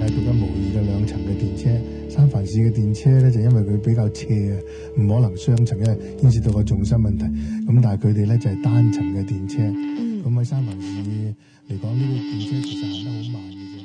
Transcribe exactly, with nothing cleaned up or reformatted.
咧獨一無二嘅兩層嘅電車。三藩市嘅電車咧就因為佢比較斜啊，唔可能雙層，因為牽涉到個重心問題。咁但係佢哋咧就係、是、單層嘅電車。咁喺、嗯、三藩市嚟講，呢、這個電車其實行得好慢嘅啫。